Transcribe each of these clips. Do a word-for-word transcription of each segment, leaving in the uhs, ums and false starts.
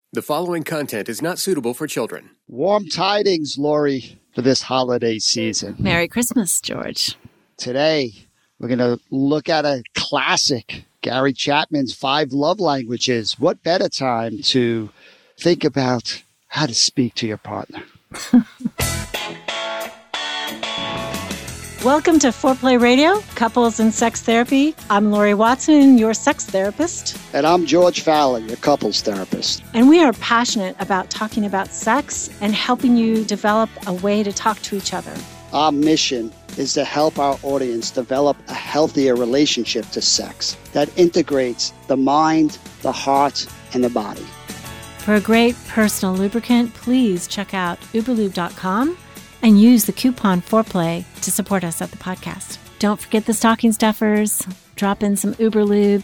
The following content is not suitable for children. Warm tidings, Lori, for this holiday season. Merry Christmas, George. Today, we're going to look at a classic, Gary Chapman's Five Love Languages. What better time to think about how to speak to your partner? Welcome to Foreplay Radio, Couples and Sex Therapy. I'm Lori Watson, your sex therapist. And I'm George Fallon, your couples therapist. And we are passionate about talking about sex and helping you develop a way to talk to each other. Our mission is to help our audience develop a healthier relationship to sex that integrates the mind, the heart, and the body. For a great personal lubricant, please check out uberlube dot com and use the coupon Foreplay to support us at the podcast. Don't forget the stocking stuffers. Drop in some Uberlube.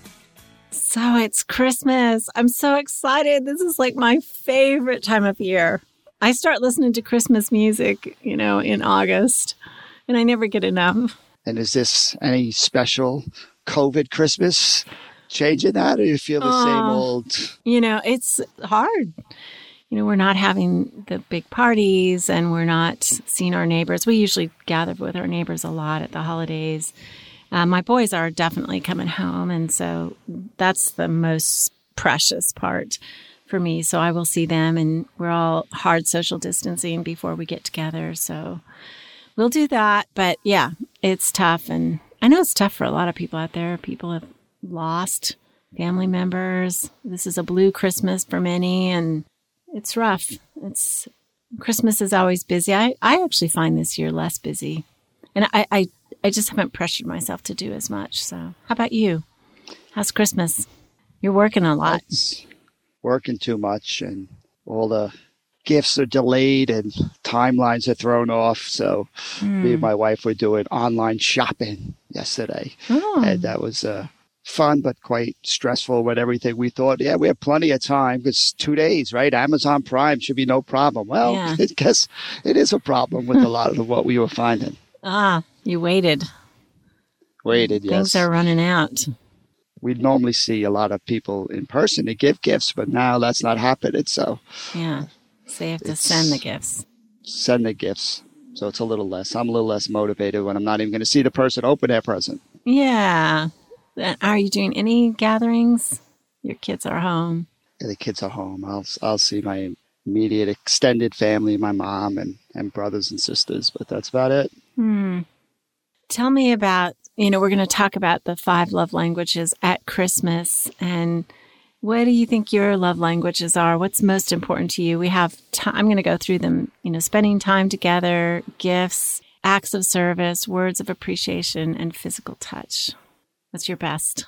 So it's Christmas. I'm so excited. This is like my favorite time of year. I start listening to Christmas music, you know, in August, and I never get enough. And is this any special COVID Christmas changing that, or you feel the uh, same old? You know, it's hard. You know, we're not having the big parties and we're not seeing our neighbors. We usually gather with our neighbors a lot at the holidays. Uh, my boys are definitely coming home, and so that's the most precious part for me. So I will see them, and we're all hard social distancing before we get together. So we'll do that. But yeah, it's tough. And I know it's tough for a lot of people out there. People have lost family members. This is a blue Christmas for many, and it's rough. It's Christmas is always busy. I, I actually find this year less busy. And I, I, I just haven't pressured myself to do as much. So how about you? How's Christmas? You're working a lot. It's working too much, and all the gifts are delayed and timelines are thrown off. So mm. me and my wife were doing online shopping yesterday. Oh. And that was uh, fun, but quite stressful with everything. We thought, yeah, we have plenty of time because two days, right? Amazon Prime should be no problem. Well, yeah. I guess it is a problem with a lot of what we were finding. Ah, you waited. Waited, yes. Things are running out. We normally see a lot of people in person to give gifts, but now that's not happening. So yeah, so you have to send the gifts. Send the gifts. So it's a little less. I'm a little less motivated when I'm not even going to see the person open their present. Yeah. Are you doing any gatherings? Your kids are home. Yeah, the kids are home. I'll I'll see my immediate extended family, my mom and, and brothers and sisters, but that's about it. Hmm. Tell me about, you know, we're going to talk about the five love languages at Christmas. And what do you think your love languages are? What's most important to you? We have time. I'm going to go through them, you know, spending time together, gifts, acts of service, words of appreciation, and physical touch. What's your best?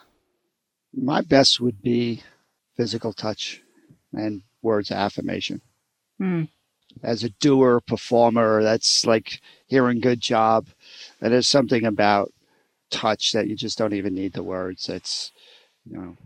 My best would be physical touch and words of affirmation. Mm. As a doer, performer, that's like hearing good job. And there's something about touch that you just don't even need the words. It's, you know,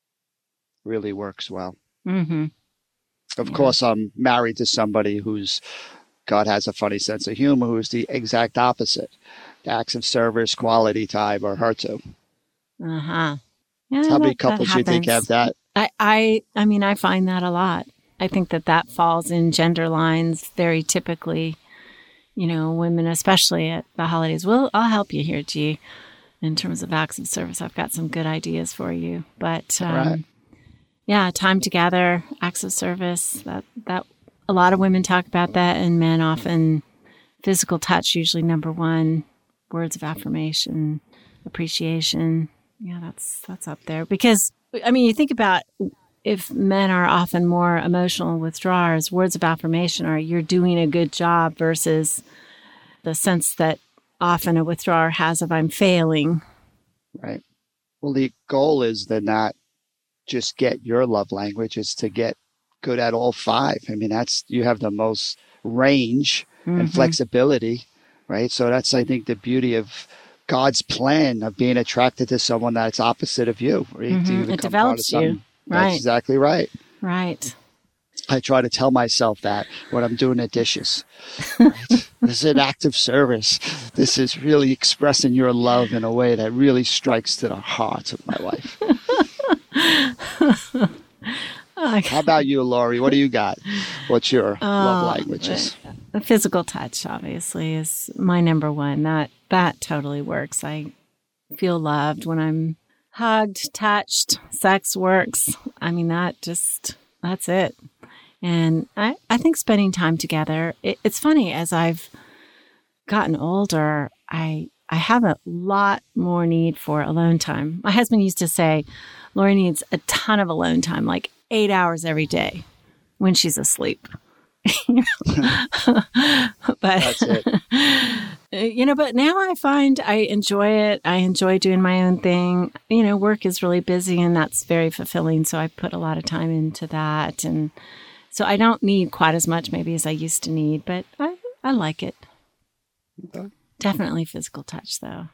really works well. Mm-hmm. Of yeah. course, I'm married to somebody who's, God has a funny sense of humor, who's the exact opposite. Acts of service, quality time, or her too. Uh-huh. Yeah, How many couples do you think have that? I, I, I mean, I find that a lot. I think that that falls in gender lines very typically. You know, women, especially at the holidays. Well, I'll help you here, G. In terms of acts of service, I've got some good ideas for you. But um, right. yeah, time together, acts of service. That that a lot of women talk about that, and men often. Physical touch, usually number one. Words of affirmation, appreciation. Yeah, that's that's up there. Because, I mean, you think about if men are often more emotional withdrawers, words of affirmation are you're doing a good job versus the sense that often a withdrawer has of I'm failing. Right. Well, the goal is to not just get your love language, is to get good at all five. I mean, that's, you have the most range mm-hmm. and flexibility, right? So that's, I think, the beauty of God's plan of being attracted to someone that's opposite of you. Right? Mm-hmm. It develops you. Right. That's exactly right. Right. I try to tell myself that when I'm doing the dishes. Right? This is an act of service. This is really expressing your love in a way that really strikes to the heart of my wife. How about you, Lori? What do you got? What's your Oh, love languages? The physical touch, obviously, is my number one. That that totally works. I feel loved when I'm hugged, touched. Sex works. I mean, that just, that's it. And I, I think spending time together, it, it's funny, as I've gotten older, I I have a lot more need for alone time. My husband used to say, Lori needs a ton of alone time, like eight hours every day when she's asleep. but, That's it. You know, but now I find I enjoy it. I enjoy doing my own thing. You know, work is really busy and that's very fulfilling. So I put a lot of time into that. And so I don't need quite as much maybe as I used to need, but I, I like it. Okay. Definitely physical touch, though.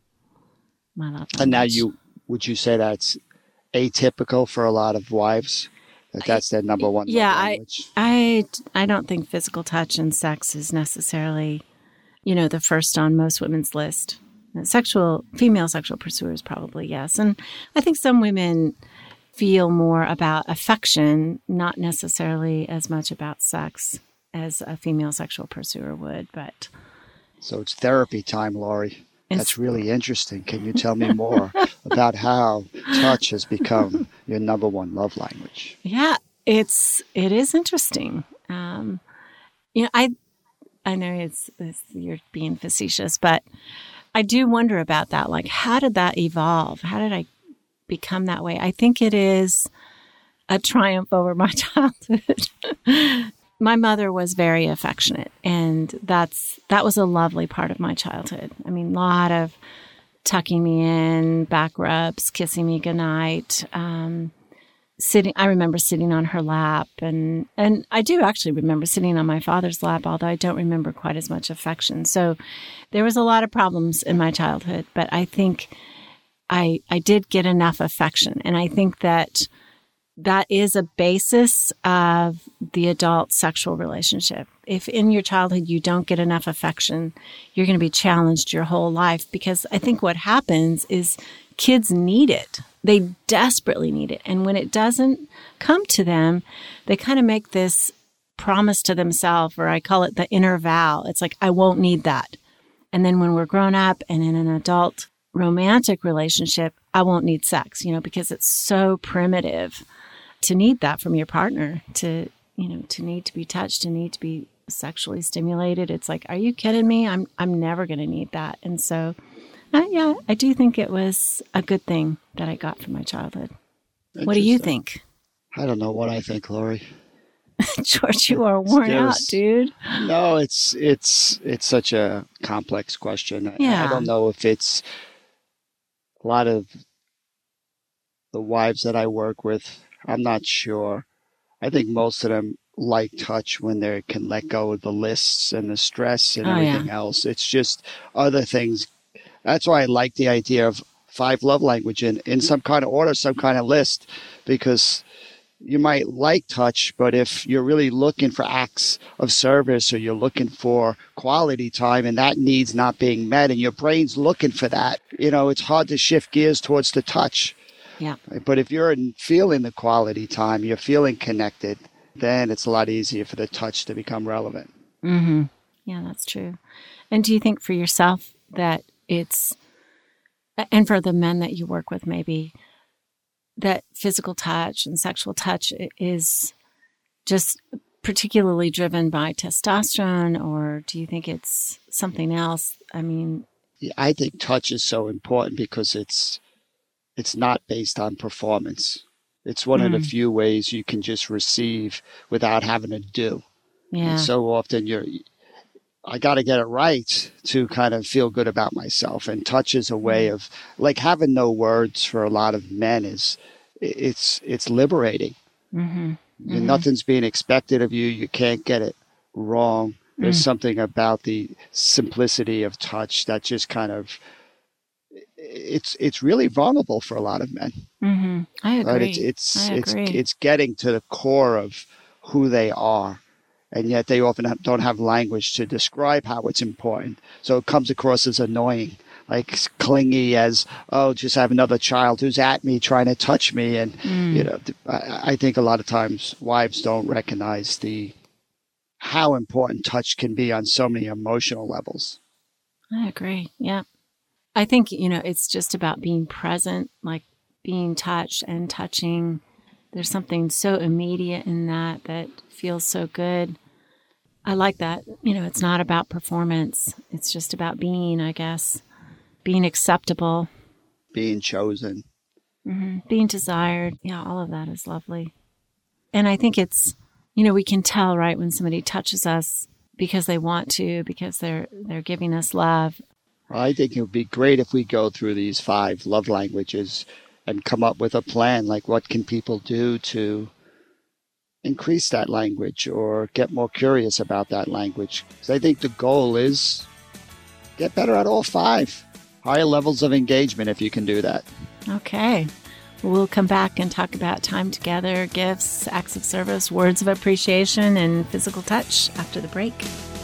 My love language. And now you, would you say that's atypical for a lot of wives? That that's their number one yeah, love I, language? I, I don't think physical touch and sex is necessarily, you know, the first on most women's list. Sexual, female sexual pursuers probably, yes. And I think some women feel more about affection, not necessarily as much about sex as a female sexual pursuer would, but... So it's therapy time, Lori. It's, That's really interesting. Can you tell me more about how touch has become your number one love language? Yeah, it's it is interesting. Um, you know, I I know it's, it's you're being facetious, but I do wonder about that. Like, how did that evolve? How did I become that way? I think it is a triumph over my childhood. My mother was very affectionate, and that's that was a lovely part of my childhood. I mean, a lot of tucking me in, back rubs, kissing me goodnight, um, sitting. I remember sitting on her lap, and and I do actually remember sitting on my father's lap, although I don't remember quite as much affection. So there was a lot of problems in my childhood, but I think I I did get enough affection, and I think that. That is a basis of the adult sexual relationship. If in your childhood you don't get enough affection, you're going to be challenged your whole life, because I think what happens is kids need it. They desperately need it. And when it doesn't come to them, they kind of make this promise to themselves, or I call it the inner vow. It's like, I won't need that. And then when we're grown up and in an adult romantic relationship, I won't need sex, you know, because it's so primitive to need that from your partner, to, you know, to need to be touched, to need to be sexually stimulated. It's like, are you kidding me? I'm, I'm never going to need that. And so, uh, yeah, I do think it was a good thing that I got from my childhood. What do you think? I don't know what I think, Lori. George, you are worn out, dude. No, it's, it's, it's such a complex question. Yeah. I don't know if it's a lot of the wives that I work with. I'm not sure. I think most of them like touch when they can let go of the lists and the stress and Oh, everything yeah. else. It's just other things. That's why I like the idea of five love language in, in some kind of order, some kind of list, because you might like touch, but if you're really looking for acts of service, or you're looking for quality time and that need's not being met and your brain's looking for that, you know, it's hard to shift gears towards the touch. Yeah. But if you're feeling the quality time, you're feeling connected, then it's a lot easier for the touch to become relevant. Mm-hmm. Yeah, that's true. And do you think for yourself that it's, and for the men that you work with maybe, that physical touch and sexual touch is just particularly driven by testosterone, or do you think it's something else? I mean, Yeah, I think touch is so important because it's it's not based on performance. It's one Mm. of the few ways you can just receive without having to do. yeah, And so often you're, I got to get it right to kind of feel good about myself. And touch is a way of, like, having no words for a lot of men is, it's it's liberating. mm-hmm. You- Mhm. Nothing's being expected of you. You can't get it wrong. There's Mm. something about the simplicity of touch that just kind of, it's it's really vulnerable for a lot of men. Mm-hmm. I agree. Right? It's it's I it's agree. it's getting to the core of who they are, and yet they often have, don't have language to describe how it's important. So it comes across as annoying. like clingy as, oh, just have another child who's at me trying to touch me. And, mm. you know, I, I think a lot of times wives don't recognize the how important touch can be on so many emotional levels. I agree. Yeah. I think, you know, it's just about being present, like being touched and touching. There's something so immediate in that that feels so good. I like that. You know, it's not about performance. It's just about being, I guess, being acceptable. Being chosen. Mm-hmm. Being desired. Yeah, all of that is lovely. And I think it's, you know, we can tell, right, when somebody touches us because they want to, because they're they're giving us love. Well, I think it would be great if we go through these five love languages and come up with a plan, like what can people do to increase that language or get more curious about that language. Because I think the goal is get better at all five. Higher levels of engagement if you can do that. Okay. We'll come back and talk about time together, gifts, acts of service, words of appreciation, and physical touch after the break.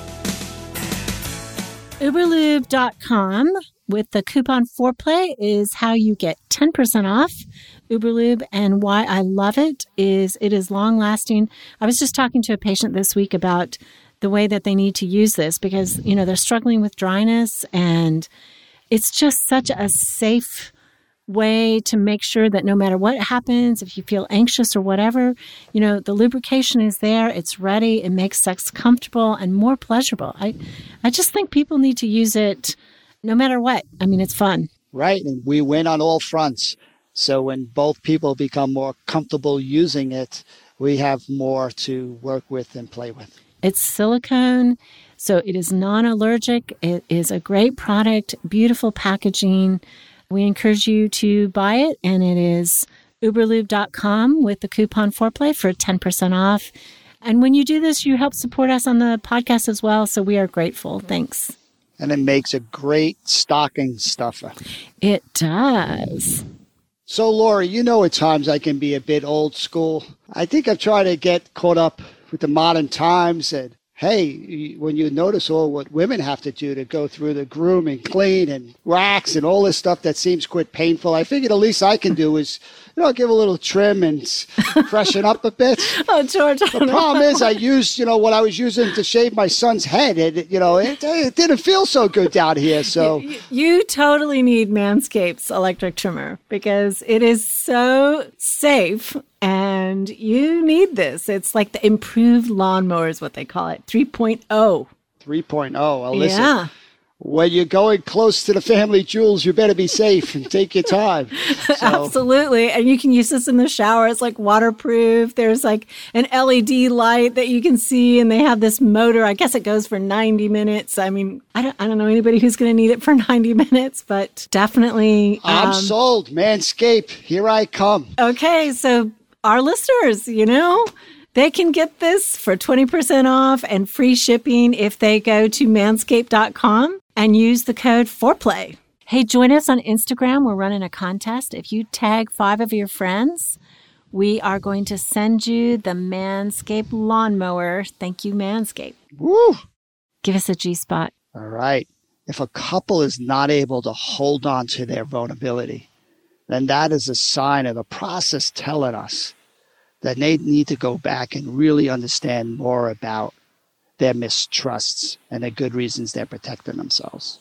Uberlube dot com with the coupon foreplay is how you get ten percent off Uberlube, and why I love it is it is long-lasting. I was just talking to a patient this week about the way that they need to use this because, you know, they're struggling with dryness, and it's just such a safe way to make sure that no matter what happens, if you feel anxious or whatever, you know, the lubrication is there, it's ready, it makes sex comfortable and more pleasurable. I, I just think people need to use it no matter what. I mean, it's fun. Right. And we win on all fronts. So when both people become more comfortable using it, we have more to work with and play with. It's silicone, so it is non-allergic. It is a great product, beautiful packaging. We encourage you to buy it, and it is Uberlube dot com with the coupon foreplay for ten percent off. And when you do this, you help support us on the podcast as well, so we are grateful. Thanks. And it makes a great stocking stuffer. It does. So, Lori, you know at times I can be a bit old school. I think I've tried to get caught up with the modern times and hey, when you notice all what women have to do to go through the groom and clean and wax and all this stuff that seems quite painful, I figured the least I can do is, you know, give a little trim and freshen up a bit. Oh, George. The problem is I used, you know, what I was using to shave my son's head. And, you know, it, it didn't feel so good down here. So you, you totally need Manscaped's electric trimmer because it is so safe. And you need this. It's like the improved lawnmower is what they call it, three point oh. three point oh. Well, listen, yeah. When you're going close to the family jewels, you better be safe and take your time. So. Absolutely. And you can use this in the shower. It's like waterproof. There's like an L E D light that you can see, and they have this motor. I guess it goes for ninety minutes. I mean, I don't, I don't know anybody who's going to need it for ninety minutes, but definitely. I'm um, sold. Manscaped, here I come. Okay. So our listeners, you know, they can get this for twenty percent off and free shipping if they go to manscaped dot com and use the code foreplay. Hey, join us on Instagram. We're running a contest. If you tag five of your friends, we are going to send you the Manscaped lawnmower. Thank you, Manscaped. Woo! Give us a G-spot. All right. If a couple is not able to hold on to their vulnerability, then that is a sign of the process telling us that they need to go back and really understand more about their mistrusts and the good reasons they're protecting themselves.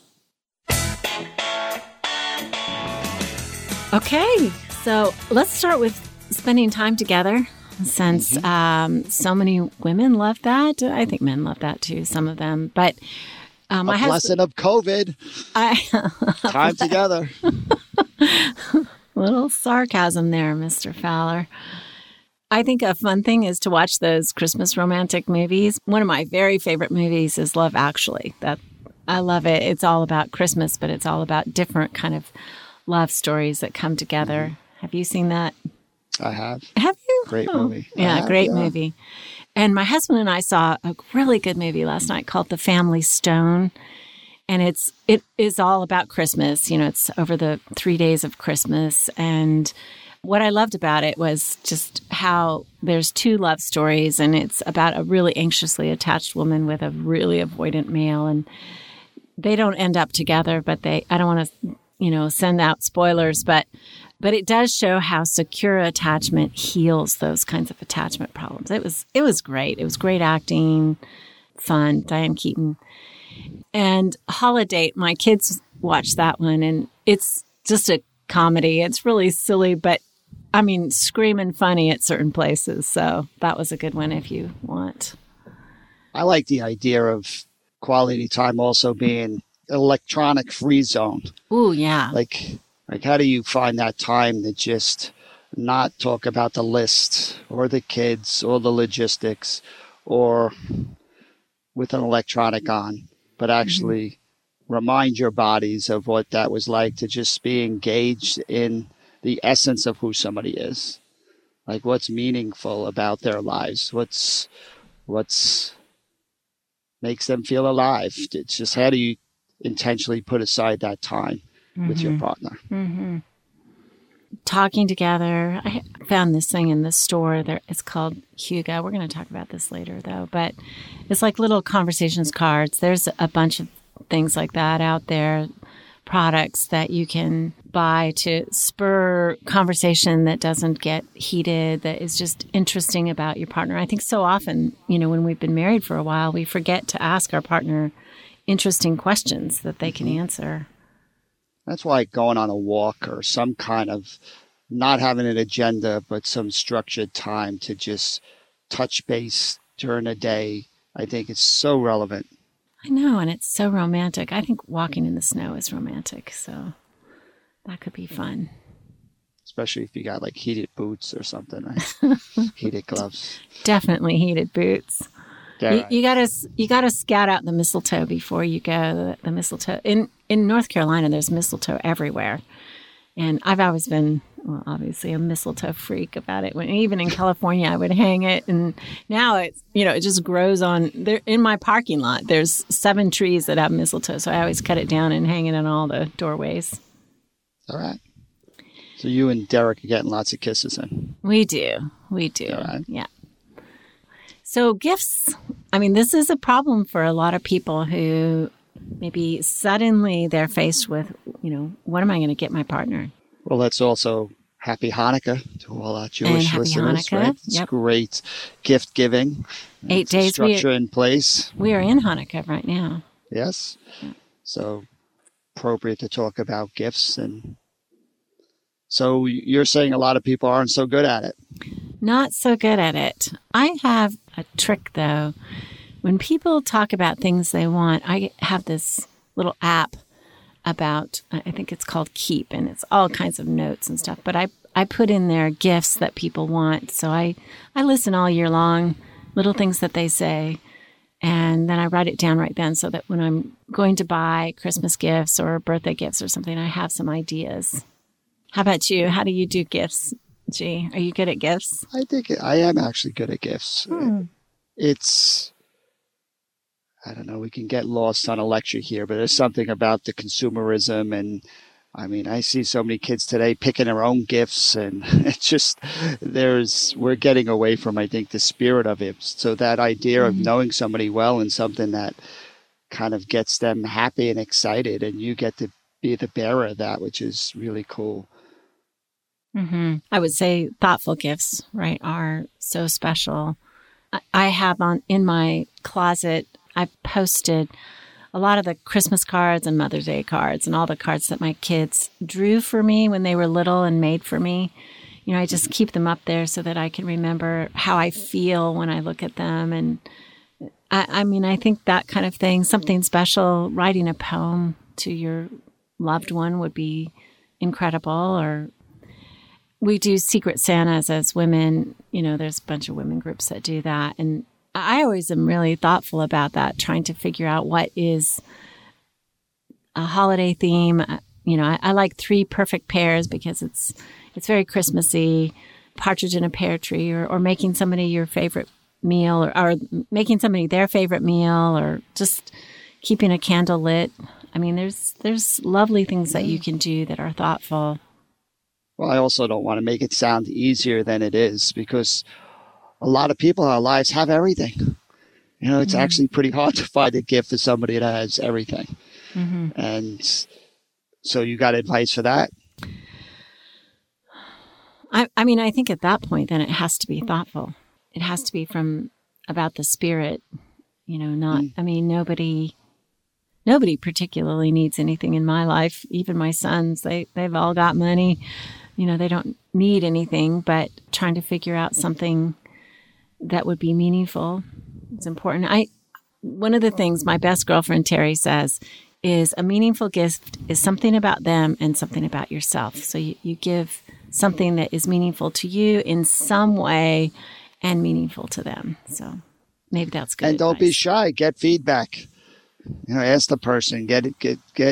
Okay, so let's start with spending time together, since mm-hmm. um, so many women love that. I think men love that too, some of them. But um, a my blessing husband, of COVID. I, time together. Little sarcasm there, Mister Fowler. I think a fun thing is to watch those Christmas romantic movies. One of my very favorite movies is Love Actually. That I love it. It's all about Christmas, but it's all about different kind of love stories that come together. Mm-hmm. Have you seen that? I have. Have you? Great oh. movie. Yeah, have, great yeah. movie. And my husband and I saw a really good movie last night called The Family Stone. And it's it is all about Christmas. You know, it's over the three days of Christmas. And what I loved about it was just how there's two love stories, and it's about a really anxiously attached woman with a really avoidant male. And they don't end up together, but they, I don't want to, you know, send out spoilers, but, but it does show how secure attachment heals those kinds of attachment problems. It was, it was great. It was great acting, fun, Diane Keaton. And Holiday, my kids watched that one, and it's just a comedy. It's really silly, but I mean, screaming funny at certain places. So that was a good one if you want. I like the idea of quality time also being electronic free zone. Ooh, yeah. Like, like how do you find that time to just not talk about the list or the kids or the logistics or with an electronic on, but actually mm-hmm. remind your bodies of what that was like to just be engaged in the essence of who somebody is, like what's meaningful about their lives, what's what's makes them feel alive. It's just how do you intentionally put aside that time mm-hmm. with your partner. Mm-hmm. Talking together. I found this thing in the store. There, it's called Hugo. We're going to talk about this later, though. But it's like little conversations cards. There's a bunch of things like that out there, products that you can buy to spur conversation that doesn't get heated, that is just interesting about your partner. I think so often, you know, when we've been married for a while, we forget to ask our partner interesting questions that they can answer. That's why going on a walk or some kind of not having an agenda, but some structured time to just touch base during a day, I think it's so relevant. I know, and it's so romantic. I think walking in the snow is romantic, so that could be fun. Especially if you got like heated boots or something, right? Heated gloves. Definitely heated boots. Yeah, you, right. you gotta you gotta scout out the mistletoe before you go. The, the mistletoe in in North Carolina, there's mistletoe everywhere, and I've always been, well, obviously a mistletoe freak about it. When even in California, I would hang it, and now it's, you know, it just grows on there. In my parking lot, there's seven trees that have mistletoe, so I always cut it down and hang it on all the doorways. All right. So you and Derek are getting lots of kisses in. We do, we do, all right. Yeah. So gifts, I mean, this is a problem for a lot of people who maybe suddenly they're faced with, you know, what am I going to get my partner? Well, that's also Happy Hanukkah to all our Jewish and listeners, Hanukkah. right? It's yep. great gift giving. Eight it's days. Structure we, in place. We are in Hanukkah right now. Yes. Yeah. So appropriate to talk about gifts. And so you're saying a lot of people aren't so good at it. Not so good at it. I have a trick, though. When people talk about things they want, I have this little app about, I think it's called Keep, and it's all kinds of notes and stuff. But I, I put in there gifts that people want. So I, I listen all year long, little things that they say, and then I write it down right then so that when I'm going to buy Christmas gifts or birthday gifts or something, I have some ideas. How about you? How do you do gifts? Gee, are you good at gifts? I think I am actually good at gifts. Hmm. It's, I don't know, we can get lost on a lecture here, but there's something about the consumerism. And I mean, I see so many kids today picking their own gifts, and it's just, there's, we're getting away from, I think, the spirit of it. So that idea mm-hmm. of knowing somebody well and something that kind of gets them happy and excited, and you get to be the bearer of that, which is really cool. Mm-hmm. I would say thoughtful gifts, right, are so special. I have on in my closet, I've posted a lot of the Christmas cards and Mother's Day cards and all the cards that my kids drew for me when they were little and made for me. You know, I just keep them up there so that I can remember how I feel when I look at them. And I, I mean, I think that kind of thing, something special, writing a poem to your loved one would be incredible. Or we do Secret Santas as women. You know, there's a bunch of women groups that do that. And I always am really thoughtful about that, trying to figure out what is a holiday theme. You know, I, I like Three Perfect Pairs because it's it's very Christmassy, Partridge in a Pear Tree, or, or making somebody your favorite meal, or, or making somebody their favorite meal, or just keeping a candle lit. I mean, there's there's lovely things that you can do that are thoughtful. Well, I also don't want to make it sound easier than it is, because a lot of people in our lives have everything. You know, it's mm-hmm. actually pretty hard to find a gift for somebody that has everything. Mm-hmm. And so you got advice for that? I, I mean, I think at that point, then it has to be thoughtful. It has to be from about the spirit, you know, not, mm. I mean, nobody, nobody particularly needs anything in my life. Even my sons, they, they've all got money, you know, they don't need anything, but trying to figure out something that would be meaningful. It's important. I, one of the things my best girlfriend, Terry, says is a meaningful gift is something about them and something about yourself. So you, you give something that is meaningful to you in some way and meaningful to them. So maybe that's good. And advice. Don't be shy. Get feedback. You know, ask the person. Get it. Get get.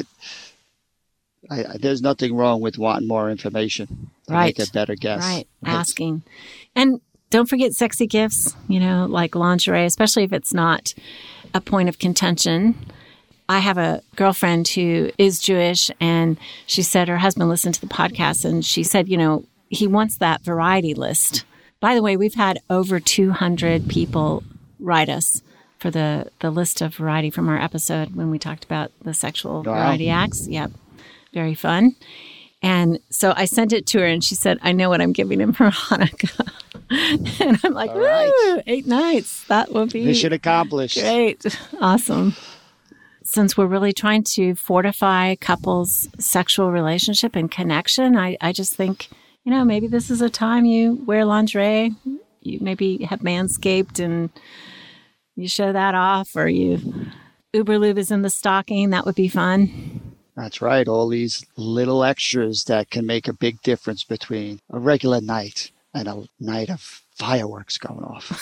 I, I, there's nothing wrong with wanting more information to right. make a better guess. Right. right. Asking, and don't forget sexy gifts. You know, like lingerie, especially if it's not a point of contention. I have a girlfriend who is Jewish, and she said her husband listened to the podcast, and she said, you know, he wants that variety list. By the way, we've had over two hundred people write us for the, the list of variety from our episode when we talked about the sexual wow. variety acts. Yep. Very fun. And so I sent it to her, and she said, I know what I'm giving him for Hanukkah. And I'm like, right. Woo, eight nights. That will be mission accomplished. Great. Awesome. Since we're really trying to fortify couples' sexual relationship and connection, I, I just think, you know, maybe this is a time you wear lingerie, you maybe have Manscaped and you show that off, or you Uberlube is in the stocking. That would be fun. That's right. All these little extras that can make a big difference between a regular night and a night of fireworks going off.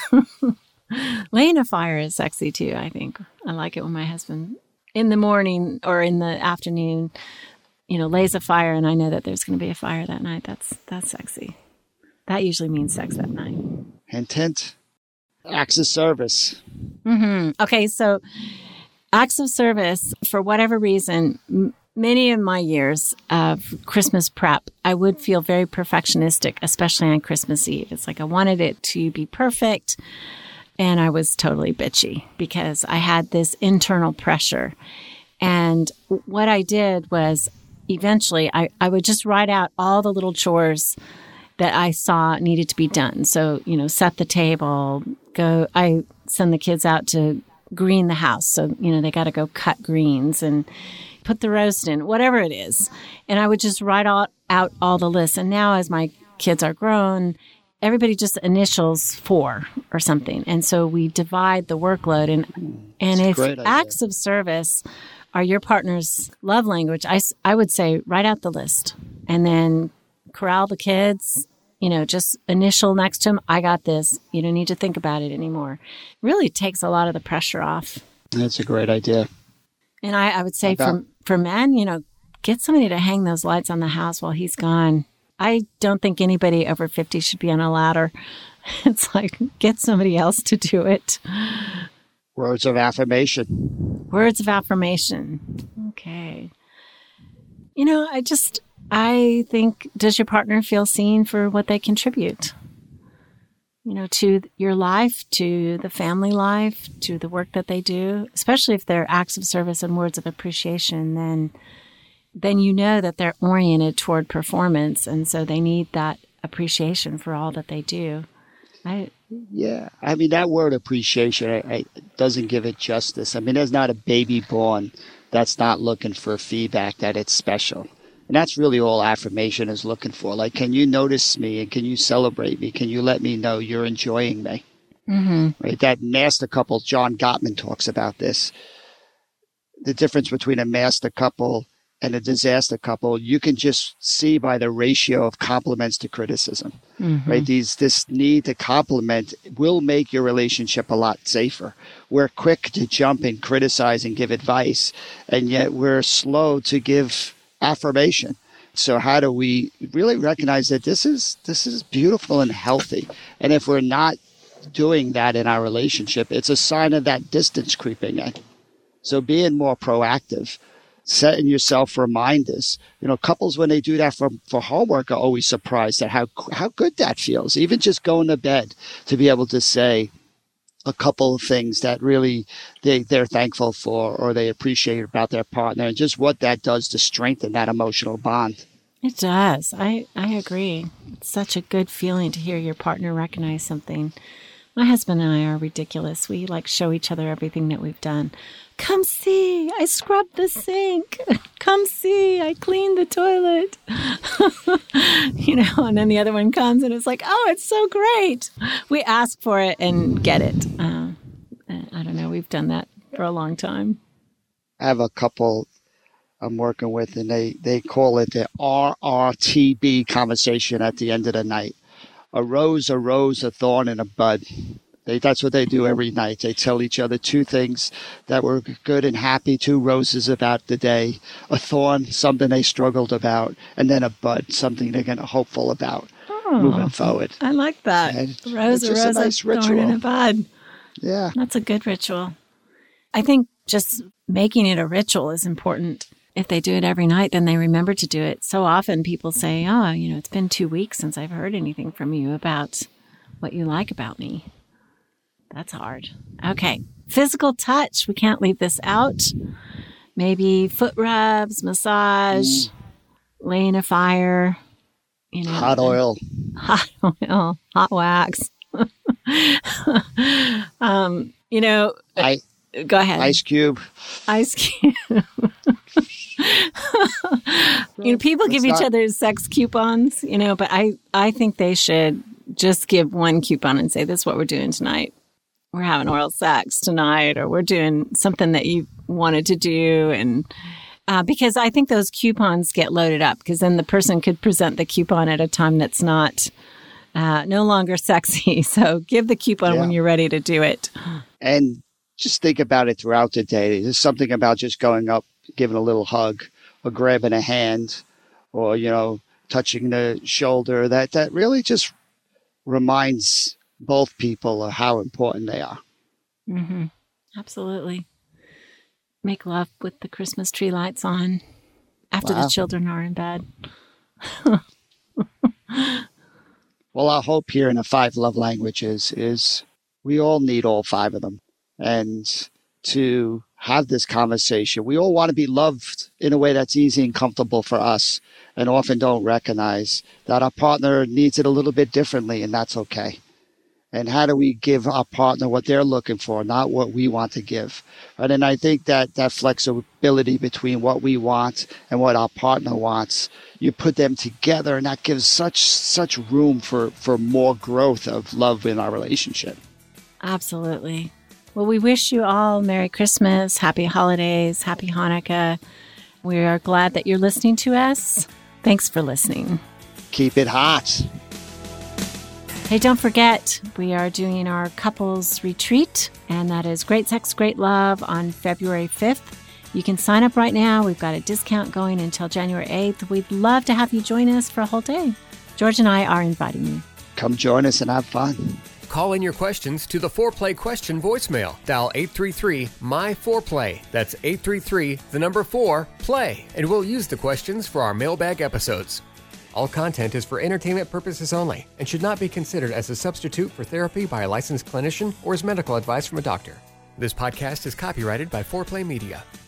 Laying a fire is sexy too, I think. I like it when my husband in the morning or in the afternoon, you know, lays a fire, and I know that there's going to be a fire that night. That's that's sexy. That usually means sex that night. Hint, hint. Acts of service. Mm-hmm. Okay, so acts of service, for whatever reason, m- many of my years of Christmas prep, I would feel very perfectionistic, especially on Christmas Eve. It's like I wanted it to be perfect. And I was totally bitchy because I had this internal pressure. And what I did was eventually I, I would just write out all the little chores that I saw needed to be done. So, you know, set the table, go, I send the kids out to green the house. So, you know, they got to go cut greens and put the roast in, whatever it is. And I would just write all, out all the lists. And now as my kids are grown, everybody just initials four or something. And so we divide the workload. And, and if acts of service are your partner's love language, I, I would say write out the list and then corral the kids, you know, just initial next to them. I got this. You don't need to think about it anymore. Really takes a lot of the pressure off. That's a great idea. And I, I would say for, for men, you know, get somebody to hang those lights on the house while he's gone. I don't think anybody over fifty should be on a ladder. It's like, get somebody else to do it. Words of affirmation. Words of affirmation. Okay. You know, I just, I think, does your partner feel seen for what they contribute? You know, to your life, to the family life, to the work that they do, especially if they're acts of service and words of appreciation, then then you know that they're oriented toward performance, and so they need that appreciation for all that they do. I, yeah, I mean, that word appreciation I, I, doesn't give it justice. I mean, there's not a baby born that's not looking for feedback that it's special. And that's really all affirmation is looking for. Like, can you notice me, and can you celebrate me? Can you let me know you're enjoying me? Mm-hmm. Right? That master couple, John Gottman talks about this. The difference between a master couple and a disaster couple, you can just see by the ratio of compliments to criticism, mm-hmm. right? These, this need to compliment will make your relationship a lot safer. We're quick to jump and criticize and give advice, and yet we're slow to give affirmation. So how do we really recognize that this is, this is beautiful and healthy? And if we're not doing that in our relationship, it's a sign of that distance creeping in. So being more proactive, setting yourself reminders. You know, couples, when they do that for, for homework, are always surprised at how how good that feels. Even just going to bed to be able to say, a couple of things that really they, they're thankful for or they appreciate about their partner, and just what that does to strengthen that emotional bond. It does. I, I agree. It's such a good feeling to hear your partner recognize something. My husband and I are ridiculous. We like show each other everything that we've done. Come see, I scrubbed the sink. Come see, I cleaned the toilet. You know, and then the other one comes and it's like, oh, it's so great. We ask for it and get it. Uh, I don't know. We've done that for a long time. I have a couple I'm working with, and they, they call it the R R T B conversation at the end of the night. A rose, a rose, a thorn, and a bud. They, that's what they do every night. They tell each other two things that were good and happy, two roses about the day, a thorn, something they struggled about, and then a bud, something they're going to hopeful about oh, moving forward. I like that. And a rose, a rose, a, nice a thorn, and a bud. Yeah. That's a good ritual. I think just making it a ritual is important. If they do it every night, then they remember to do it. So often people say, oh, you know, it's been two weeks since I've heard anything from you about what you like about me. That's hard. Okay. Physical touch. We can't leave this out. Maybe foot rubs, massage, mm. laying a fire, you know. Hot oil. Hot oil. Hot wax. um, you know. I, go ahead. Ice cube. Ice cube. You know, people give each other sex coupons, you know, but I, I think they should just give one coupon and say, this is what we're doing tonight. We're having oral sex tonight, or we're doing something that you wanted to do. And uh, because I think those coupons get loaded up, because then the person could present the coupon at a time that's not uh, no longer sexy. So give the coupon yeah. when you're ready to do it. And just think about it throughout the day. There's something about just going up, giving a little hug, or grabbing a hand, or, you know, touching the shoulder. That, that really just reminds both people of how important they are. Mm-hmm. Absolutely. Make love with the Christmas tree lights on after wow. the children are in bed. Well, our hope here in the five love languages is we all need all five of them. And to have this conversation, we all want to be loved in a way that's easy and comfortable for us, and often don't recognize that our partner needs it a little bit differently, and that's okay. And how do we give our partner what they're looking for, not what we want to give? Right? And I think that that flexibility between what we want and what our partner wants, you put them together, and that gives such such room for, for more growth of love in our relationship. Absolutely. Well, we wish you all Merry Christmas, Happy Holidays, Happy Hanukkah. We are glad that you're listening to us. Thanks for listening. Keep it hot. Hey, don't forget, we are doing our couples retreat, and that is Great Sex, Great Love on February fifth. You can sign up right now. We've got a discount going until January eighth. We'd love to have you join us for a whole day. George and I are inviting you. Come join us and have fun. Call in your questions to the foreplay question voicemail. Dial eight three three, M Y four play. That's eight three three, the number four, play. And we'll use the questions for our mailbag episodes. All content is for entertainment purposes only and should not be considered as a substitute for therapy by a licensed clinician or as medical advice from a doctor. This podcast is copyrighted by four play Media.